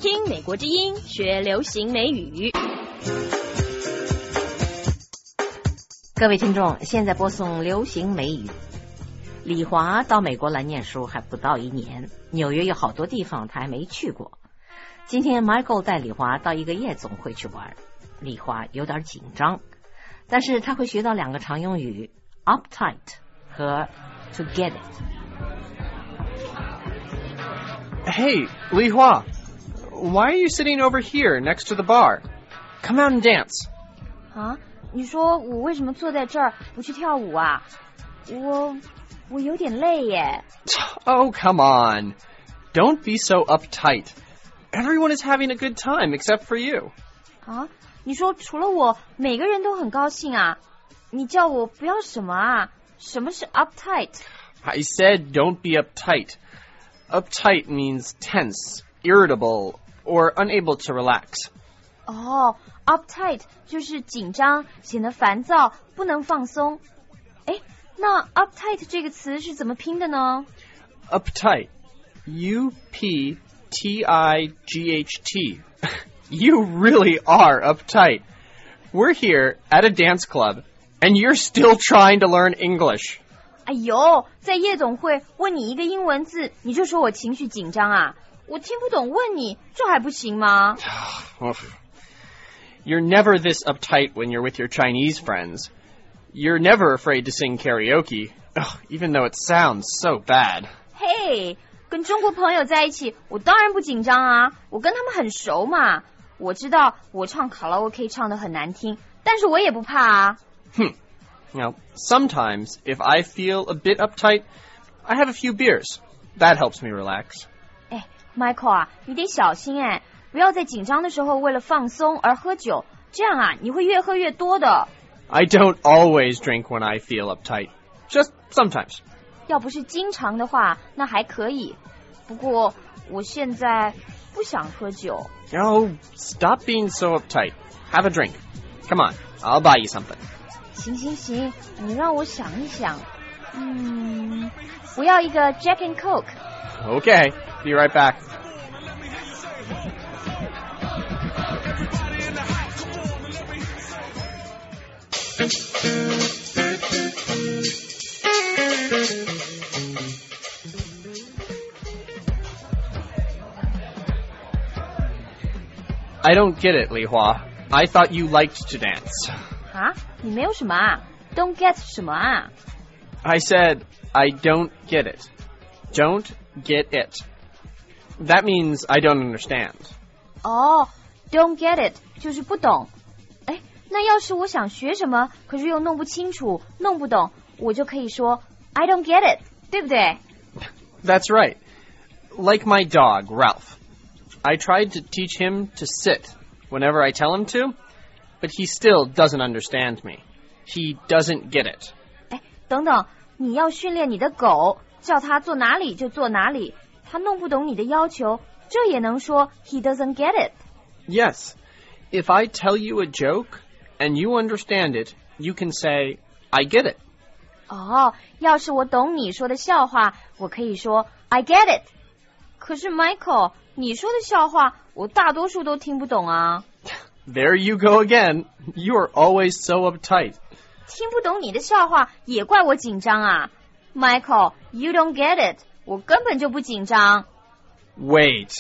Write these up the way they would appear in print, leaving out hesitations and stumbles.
听美国之音，学流行美语。 各位听众，现在播送流行美语。李华到美国来念书还不到1年，纽约有好多地方他还没去过。今天 Michael 带李华到一个夜总会去玩，李华有点紧张，但是他会学到2个常用语 uptight 和 to get it。 Hey, Li Hua, why are you sitting over here next to the bar? Come out and dance. 啊，你说我为什么坐在这儿不去跳舞啊？我有点累耶。 Oh, come on. Don't be so uptight. Everyone is having a good time except for you. 啊，你说除了我，每个人都很高兴啊？你叫我不要什么啊？什么是 uptight？ I said don't be uptight. Uptight means tense, irritable, or unable to relax. 哦 uptight 就是紧张，显得烦躁，不能放松。诶，那 uptight 这个词是怎么拼的呢？ Uptight. U-P-T-I-G-H-T. You really are uptight. We're here at a dance club, and you're still trying to learn English. 哎呦，在夜总会问你一个英文字，你就说我情绪紧张啊？我听不懂问你，这还不行吗？ You're never this uptight when you're with your Chinese friends. You're never afraid to sing karaoke, even though it sounds so bad. 嘿，跟中国朋友在一起，我当然不紧张啊，我跟他们很熟嘛。我知道我唱卡拉 OK 唱得很难听，但是我也不怕啊。 Now, sometimes, if I feel a bit uptight, I have a few beers. That helps me relax. 哎 ，Michael 啊，你得小心哎，不要在紧张的时候为了放松而喝酒，这样啊，你会越喝越多的。 I don't always drink when I feel uptight. Just sometimes. 要不是经常的话，那还可以。不过我现在不想喝酒。 Oh, stop being so uptight. Have a drink. Come on, I'll buy you something. 行，你让我想一想。我要一个 Jack and Coke。 Okay, be right back. I don't get it, Li Hua. I thought you liked to dance. 啊，你没有什么啊 ？Don't get 什么啊？ I said, I don't get it. Don't get it. That means I don't understand. 哦 ，don't get it 就是不懂。哎，那要是我想学什么，可是又弄不清楚、弄不懂，我就可以说 I don't get it， 对不对？ That's right. Like my dog, Ralph. I tried to teach him to sit whenever I tell him to, but he still doesn't understand me. He doesn't get it. 哎，等等，你要训练你的狗，叫它坐哪里就坐哪里，它弄不懂你的要求，这也能说 he doesn't get it。 Yes. If I tell you a joke and you understand it, you can say, I get it. 哦，要是我懂你说的笑话，我可以说 I get it。可是 Michael， 你说的笑话，我大多数都听不懂啊。 There you go again. You are always so uptight. 听不懂你的笑话，也怪我紧张啊。Michael, you don't get it. 我根本就不紧张。 Wait.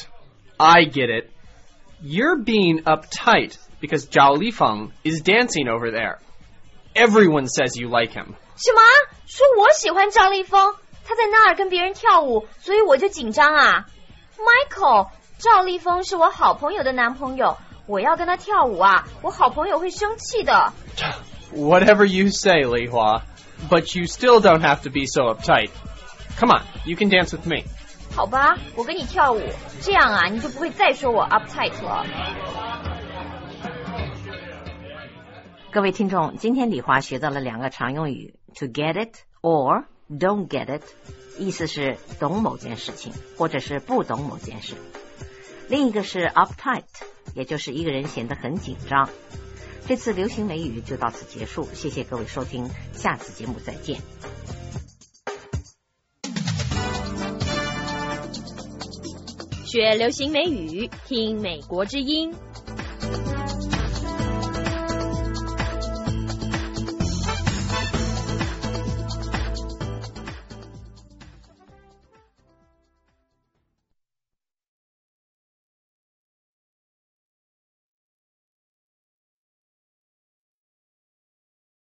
I get it. You're being uptight because Zhao Lifeng is dancing over there. Everyone says you like him. 什么？说我喜欢赵丽峰？他在那儿跟别人跳舞，所以我就紧张啊。Michael， 赵丽峰是我好朋友的男朋友，我要跟他跳舞啊，我好朋友会生气的。 Whatever you say, Li Hua, but you still don't have to be so uptight. Come on, you can dance with me. 好吧，我跟你跳舞，这样啊，你就不会再说我 uptight 了。 各位听众，今天李华学到了2个常用语 to get it or don't get it， 意思是懂某件事情或者是不懂某件事。另一个是 uptight， 也就是一个人显得很紧张。这次流行美语就到此结束，谢谢各位收听，下次节目再见。 学流行美语，听美国之音。